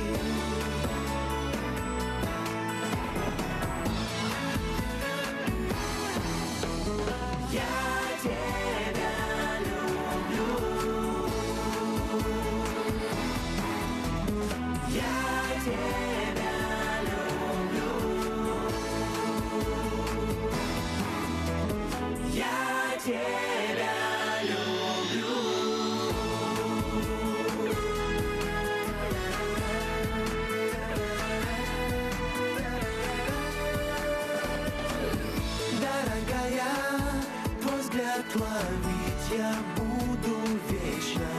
Я тебя люблю. Я тебя люблю. Я тебя люблю. Дорогая, твой взгляд ловить я буду вечно,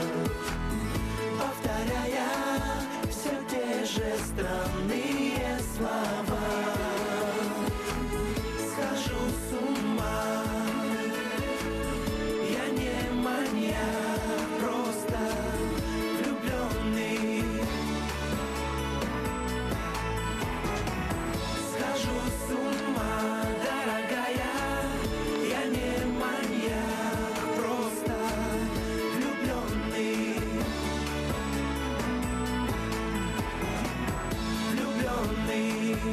повторяя все те же странные слова. Схожу с ума. Я не маньяк, просто влюбленный. Схожу с ума, дорогая. Я не маньяк, просто влюбленный. Влюбленный.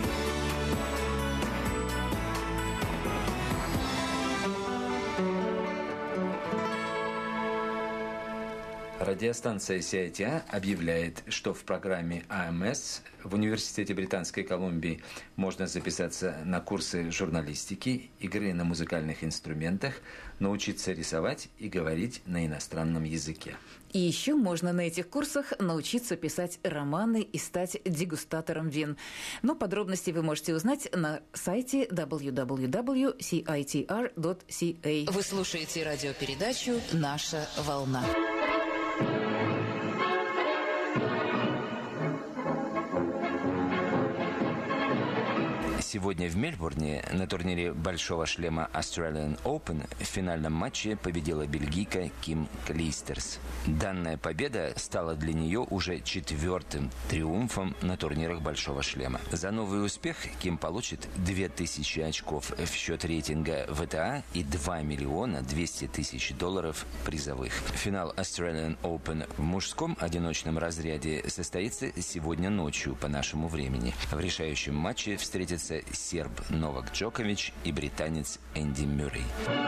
Радиостанция си ай ти эй объявляет, что в программе а эм эс в Университете Британской Колумбии можно записаться на курсы журналистики, игры на музыкальных инструментах, научиться рисовать и говорить на иностранном языке. И еще можно на этих курсах научиться писать романы и стать дегустатором вин. Но подробности вы можете узнать на сайте дабл ю дабл ю дабл ю точка си ай ти ар точка си эй. Вы слушаете радиопередачу «Наша волна». Сегодня в Мельбурне на турнире «Большого шлема Australian Open» в финальном матче победила бельгийка Ким Клейстерс. Данная победа стала для нее уже четвертым триумфом на турнирах «Большого шлема». За новый успех Ким получит две тысячи очков в счет рейтинга вэ тэ а и два миллиона двести тысяч долларов призовых. Финал Australian Open в мужском одиночном разряде состоится сегодня ночью по нашему времени. В решающем матче встретятся серб Новак Джокович и британец Энди Мюррей.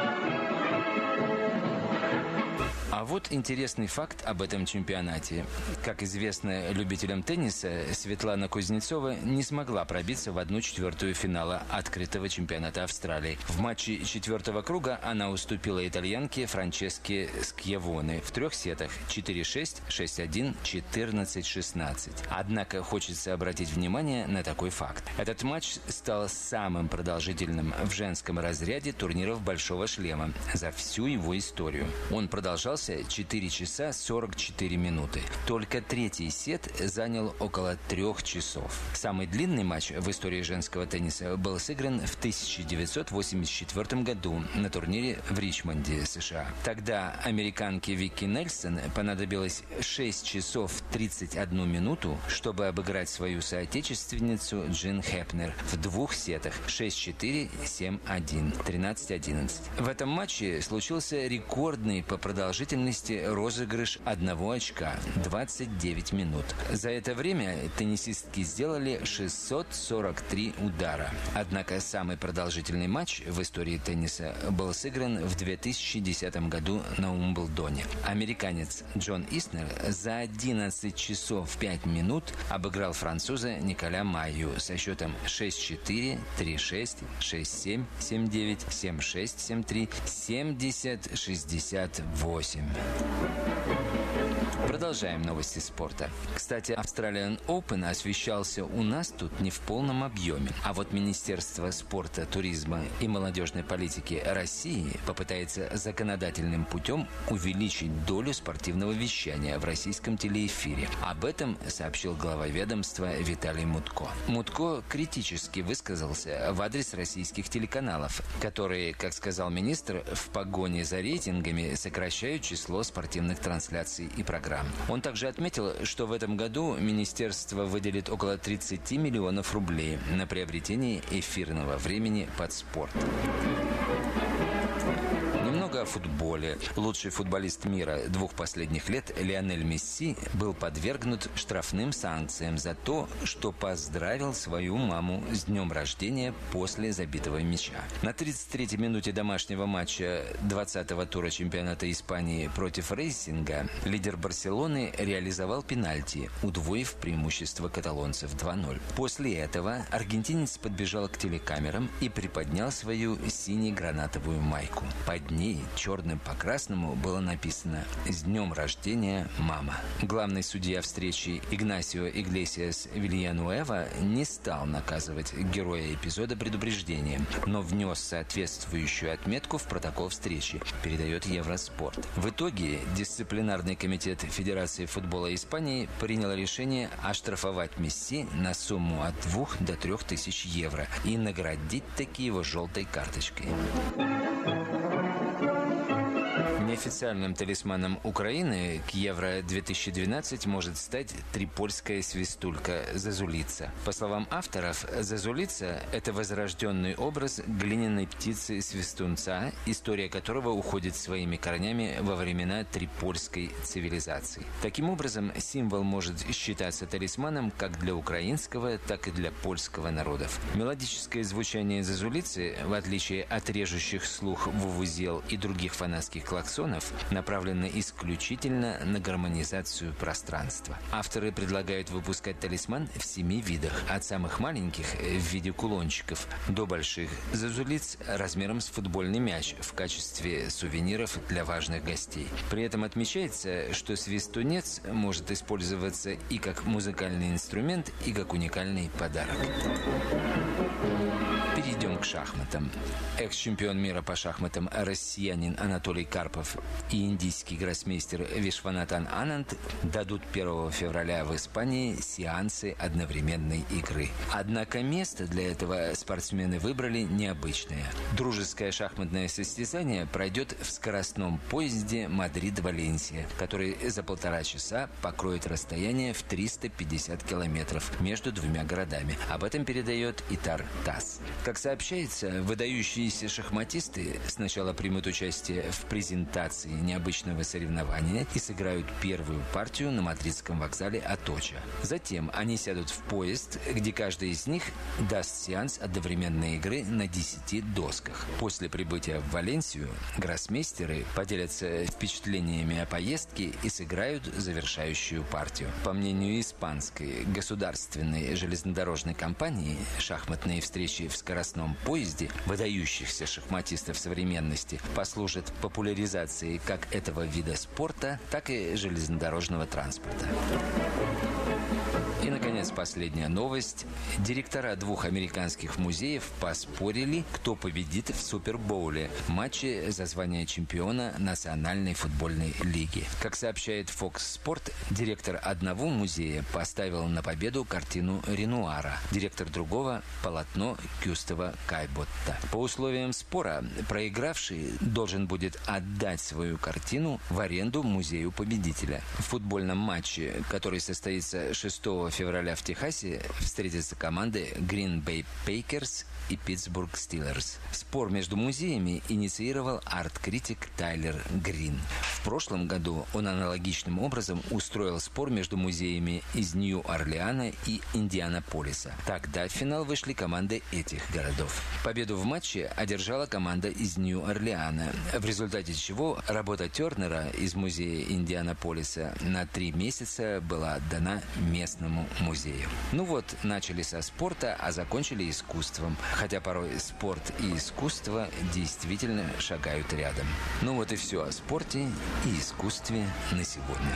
А вот интересный факт об этом чемпионате. Как известно любителям тенниса, Светлана Кузнецова не смогла пробиться в одну четвертую финала открытого чемпионата Австралии. В матче четвертого круга она уступила итальянке Франческе Скьявоне в трех сетах четыре шесть, шесть один, четырнадцать шестнадцать. Однако хочется обратить внимание на такой факт. Этот матч стал самым продолжительным в женском разряде турниров «Большого шлема» за всю его историю. Он продолжался четыре часа сорок четыре минуты. Только третий сет занял около трех часов. Самый длинный матч в истории женского тенниса был сыгран в тысяча девятьсот восемьдесят четвёртом году на турнире в Ричмонде, США. Тогда американке Вики Нельсон понадобилось шесть часов тридцать одну минуту, чтобы обыграть свою соотечественницу Джин Хепнер в двух сетах шесть четыре, семь один, тринадцать одиннадцать. В этом матче случился рекордный по продолжительности розыгрыш одного очка – двадцать девять минут. За это время теннисистки сделали шестьсот сорок три удара. Однако самый продолжительный матч в истории тенниса был сыгран в две тысячи десятом году на Умблдоне. Американец Джон Иснер за одиннадцать часов пять минут обыграл француза Николя Майю со счетом шесть четыре, три шесть, шесть семь, семь девять, семь шесть, семь три, семьдесят шестьдесят восемь. Продолжаем новости спорта. Кстати, Australian Open освещался у нас тут не в полном объеме. А вот Министерство спорта, туризма и молодежной политики России попытается законодательным путем увеличить долю спортивного вещания в российском телеэфире. Об этом сообщил глава ведомства Виталий Мутко. Мутко критически высказался в адрес российских телеканалов, которые, как сказал министр, в погоне за рейтингами сокращают число спортивных трансляций и программ. Он также отметил, что в этом году министерство выделит около тридцать миллионов рублей на приобретение эфирного времени под спорт. Немного о футболе. Лучший футболист мира двух последних лет Лионель Месси был подвергнут штрафным санкциям за то, что поздравил свою маму с днем рождения после забитого мяча. На тридцать третьей минуте домашнего матча двадцатого тура чемпионата Испании против Рейсинга лидер Барселоны реализовал пенальти, удвоив преимущество каталонцев два ноль. После этого аргентинец подбежал к телекамерам и приподнял свою сине-гранатовую майку. Под ней черным по красному было написано «С днем рождения, мама». Главный судья встречи Игнасио Иглесиас Вильянуэва не стал наказывать героя эпизода предупреждением, но внес соответствующую отметку в протокол встречи, передает Евроспорт. В итоге дисциплинарный комитет Федерации футбола Испании принял решение оштрафовать Месси на сумму от двух до трех тысяч евро и наградить таки его желтой карточкой. Неофициальным талисманом Украины к Евро две тысячи двенадцать может стать трипольская свистулька Зазулица. По словам авторов, Зазулица – это возрожденный образ глиняной птицы-свистунца, история которого уходит своими корнями во времена трипольской цивилизации. Таким образом, символ может считаться талисманом как для украинского, так и для польского народов. Мелодическое звучание Зазулицы, в отличие от режущих слух вувузел и других фанатских клаксонов, аттракционов направлены исключительно на гармонизацию пространства. Авторы предлагают выпускать талисман в семи видах, от самых маленьких в виде кулончиков до больших зазулиц размером с футбольный мяч в качестве сувениров для важных гостей. При этом отмечается, что свистунец может использоваться и как музыкальный инструмент, и как уникальный подарок. Перейдем к шахматам. Экс-чемпион мира по шахматам россиянин Анатолий Карпов и индийский гроссмейстер Вишванатан Ананд дадут первого февраля в Испании сеансы одновременной игры. Однако место для этого спортсмены выбрали необычное. Дружеское шахматное состязание пройдет в скоростном поезде Мадрид-Валенсия, который за полтора часа покроет расстояние в триста пятьдесят километров между двумя городами. Об этом передает Итар ТАСС. Как сообщается, выдающиеся шахматисты сначала примут участие в презентации необычного соревнования и сыграют первую партию на мадридском вокзале Аточа. Затем они сядут в поезд, где каждый из них даст сеанс одновременной игры на десяти досках. После прибытия в Валенсию гроссмейстеры поделятся впечатлениями о поездке и сыграют завершающую партию. По мнению испанской государственной железнодорожной компании, шахматные встречи в скоростном поезде выдающихся шахматистов современности послужат популяризации как этого вида спорта, так и железнодорожного транспорта. И, наконец, последняя новость. Директора двух американских музеев поспорили, кто победит в Супербоуле – матче за звание чемпиона Национальной футбольной лиги. Как сообщает Fox Sport, директор одного музея поставил на победу картину Ренуара, директор другого – полотно Гюстава Кайботта. По условиям спора, проигравший должен будет отдать свою картину в аренду музею победителя. В футбольном матче, который состоится шестого февраля в Техасе, встретятся команды Green Bay Packers и Pittsburgh Steelers. Спор между музеями инициировал арт-критик Тайлер Грин. В прошлом году он аналогичным образом устроил спор между музеями из Нью-Орлеана и Индианаполиса. Тогда в финал вышли команды этих городов. Победу в матче одержала команда из Нью-Орлеана, в результате чего работа Тернера из музея Индианаполиса на три месяца была отдана местному музею. Ну вот, начали со спорта, а закончили искусством. Хотя порой спорт и искусство действительно шагают рядом. Ну вот и все о спорте и искусстве на сегодня.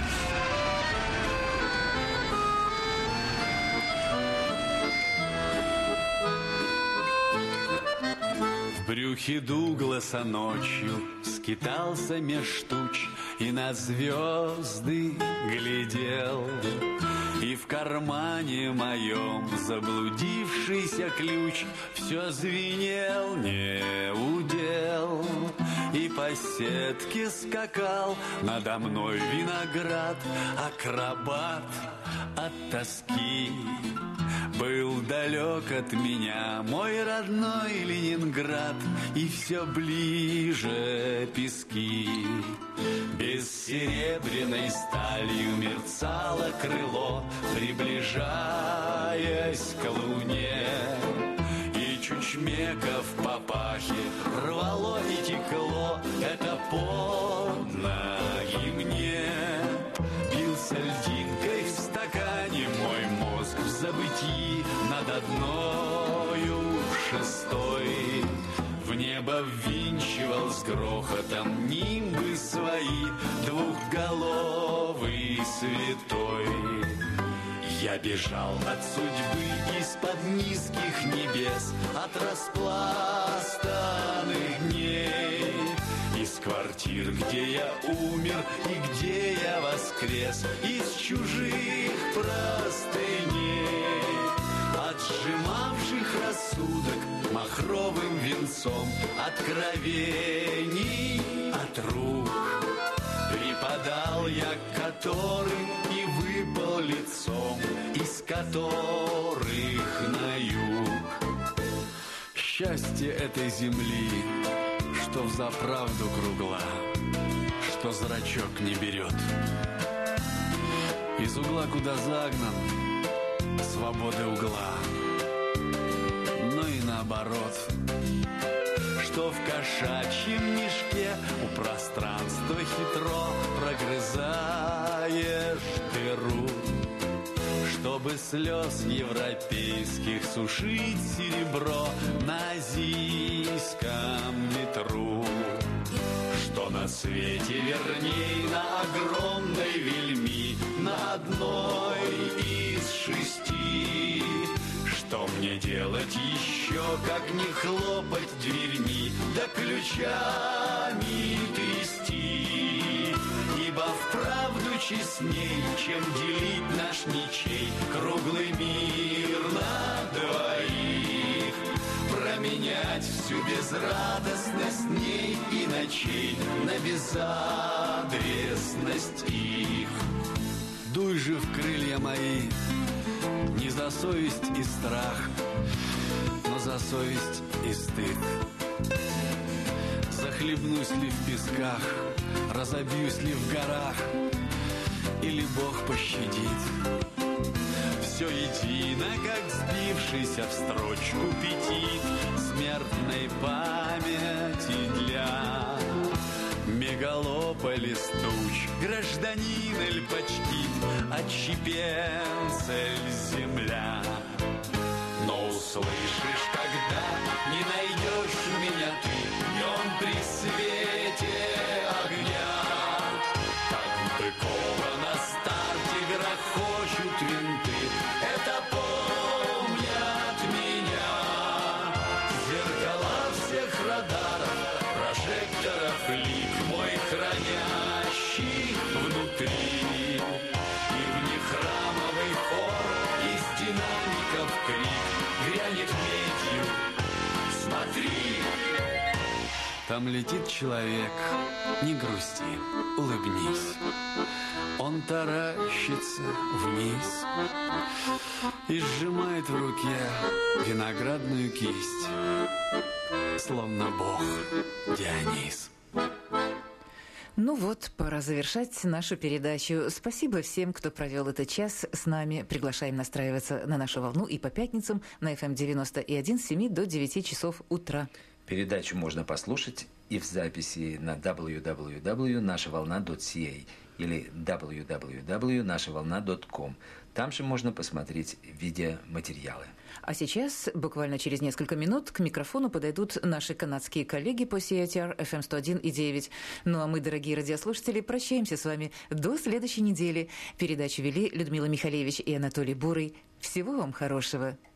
В брюхе Дугласа ночью скитался меж туч и на звезды глядел. И в кармане моем заблудившийся ключ все звенел, не удел. И по сетке скакал надо мной виноград, акробат от тоски. Был далек от меня мой родной Ленинград, и все ближе пески. Без серебряной сталью мерцало крыло, приближаясь к луне. И чучмеков папахи рвало и текло, это под ноги мне. Бился льдинкой в стакане мой мозг в забытии над одною шестой. В небо ввинчивал с грохотом нимбы свои двухголовый святой. Я бежал от судьбы из-под низких небес, от распластанных дней. Из квартир, где я умер и где я воскрес, из чужих простыней, от сжимавших рассудок махровым венцом откровений от рук. Припадал я к которым и выпал лицом, из которых на юг. Счастье этой земли, что взаправду кругла, что зрачок не берет. Из угла, куда загнан, свободы угла, но и наоборот, что в каждом кошачьем мешке у пространства хитро прогрызаешь дыру, чтобы слез европейских сушить серебро на азийском ветру. Что на свете верней на огромной вельми, на одной из шести? Что мне делать еще, как не хлопать дверьми, да ключами трясти? Ибо вправду честней, чем делить наш ничей круглый мир на двоих, променять всю безрадостность дней и ночей на безадресность их. Дуй же в крылья мои, не за совесть и страх, но за совесть и стыд. Захлебнусь ли в песках, разобьюсь ли в горах, или Бог пощадит? Все едино, как сбившийся в строчку петит смертной памяти для мегалополис туч. Гражданин эль почтит, отщепенцель земля. Но услышишь, когда не найдешь меня ты днем при свете огня, как быкова на старте грохочут винты. Это помнят меня зеркала всех радаров, прожекторов лик мой хранящий внутри. И в них храмовый хор из динамиков крик грянет медью. Смотри! Там летит человек, не грусти, улыбнись. Он таращится вниз и сжимает в руке виноградную кисть, словно бог Дионис. Ну вот, пора завершать нашу передачу. Спасибо всем, кто провел этот час с нами. Приглашаем настраиваться на нашу волну и по пятницам на эф эм девяносто и один с семи до девяти часов утра. Передачу можно послушать и в записи на дабл ю дабл ю дабл ю точка наша волна точка си эй или дабл ю дабл ю дабл ю точка наша волна точка ком. Там же можно посмотреть видеоматериалы. А сейчас, буквально через несколько минут, к микрофону подойдут наши канадские коллеги по си эй ти ар эф эм сто один и девять. Ну а мы, дорогие радиослушатели, прощаемся с вами до следующей недели. Передачу вели Людмила Михалевич и Анатолий Бурый. Всего вам хорошего.